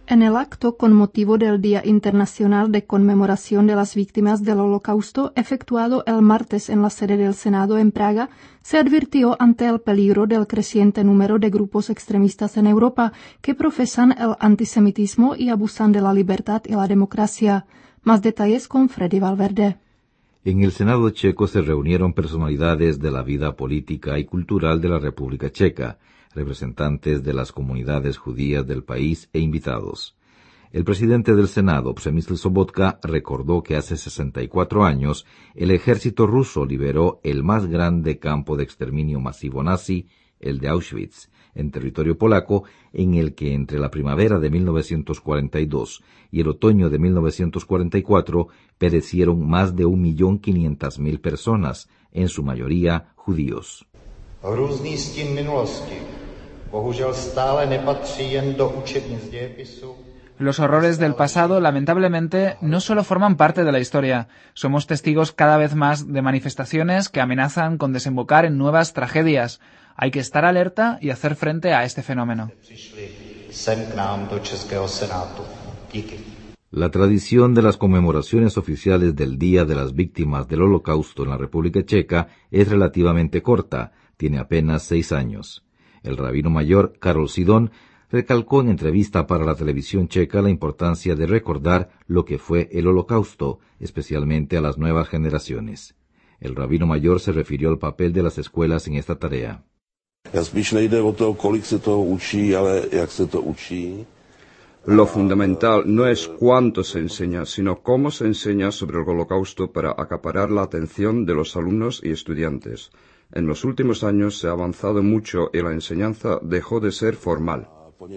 En el acto con motivo del Día Internacional de Conmemoración de las Víctimas del Holocausto, efectuado el martes en la sede del Senado en Praga, se advirtió ante el peligro del creciente número de grupos extremistas en Europa que profesan el antisemitismo y abusan de la libertad y la democracia. Más detalles con Freddy Valverde. En el Senado checo se reunieron personalidades de la vida política y cultural de la República Checa, representantes de las comunidades judías del país e invitados. El presidente del Senado, Przemysl Sobotka, recordó que hace 64 años el ejército ruso liberó el más grande campo de exterminio masivo nazi, el de Auschwitz, en territorio polaco, en el que entre la primavera de 1942 y el otoño de 1944 perecieron más de 1.500.000 personas, en su mayoría judíos. Hrůzný stín minulosti bohužel stále nepatří jen do učebnic dějepisu. Los horrores del pasado, lamentablemente, no solo forman parte de la historia. Somos testigos cada vez más de manifestaciones que amenazan con desembocar en nuevas tragedias. Hay que estar alerta y hacer frente a este fenómeno. La tradición de las conmemoraciones oficiales del Día de las Víctimas del Holocausto en la República Checa es relativamente corta, tiene apenas 6 años. El rabino mayor, Karol Sidon, recalcó en entrevista para la televisión checa la importancia de recordar lo que fue el Holocausto, especialmente a las nuevas generaciones. El rabino mayor se refirió al papel de las escuelas en esta tarea. Lo fundamental no es cuánto se enseña, sino cómo se enseña sobre el Holocausto para acaparar la atención de los alumnos y estudiantes. En los últimos años se ha avanzado mucho y la enseñanza dejó de ser formal.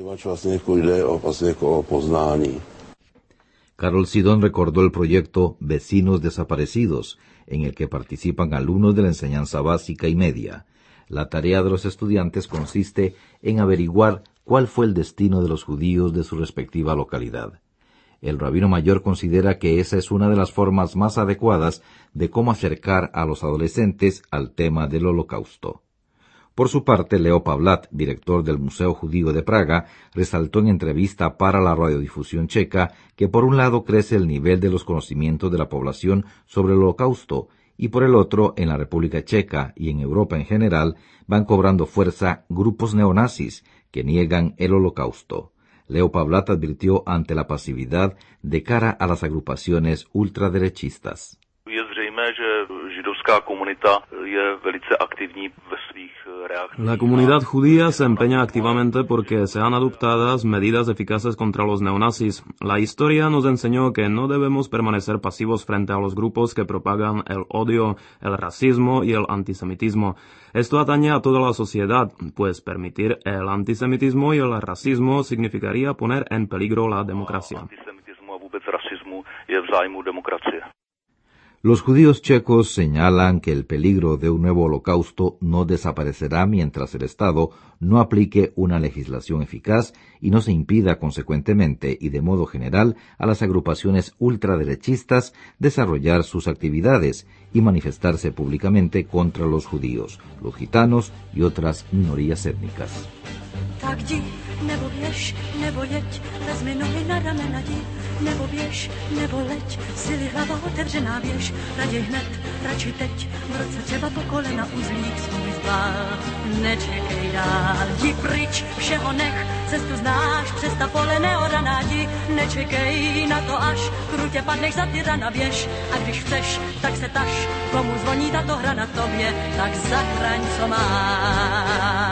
Karol Sidon recordó el proyecto Vecinos Desaparecidos, en el que participan alumnos de la enseñanza básica y media. La tarea de los estudiantes consiste en averiguar cuál fue el destino de los judíos de su respectiva localidad. El rabino mayor considera que esa es una de las formas más adecuadas de cómo acercar a los adolescentes al tema del Holocausto. Por su parte, Leo Pavlat, director del Museo Judío de Praga, resaltó en entrevista para la radiodifusión checa que por un lado crece el nivel de los conocimientos de la población sobre el Holocausto y por el otro, en la República Checa y en Europa en general, van cobrando fuerza grupos neonazis que niegan el Holocausto. Leo Pavlat advirtió ante la pasividad de cara a las agrupaciones ultraderechistas. La comunidad judía se empeña activamente porque sean adoptadas medidas eficaces contra los neonazis. La historia nos enseñó que no debemos permanecer pasivos frente a los grupos que propagan el odio, el racismo y el antisemitismo. Esto atañe a toda la sociedad, pues permitir el antisemitismo y el racismo significaría poner en peligro la democracia. Los judíos checos señalan que el peligro de un nuevo holocausto no desaparecerá mientras el Estado no aplique una legislación eficaz y no se impida consecuentemente y de modo general a las agrupaciones ultraderechistas desarrollar sus actividades y manifestarse públicamente contra los judíos, los gitanos y otras minorías étnicas. Nebo běž, nebo jeď, vezmi nohy na ramena jdi, nebo běž, nebo leď, sily hlava otevřená běž, raději hned, radši teď, v roce třeba po kolena uzlík svůj zbal. Nečekej dál, jdi pryč, všeho nech, cestu znáš, přes ta pole neoraná jdi, nečekej na to až, krutě padneš za tyrana běž, a když chceš, tak se taž, komu zvoní tato hra na tobě, tak zachraň, co máš.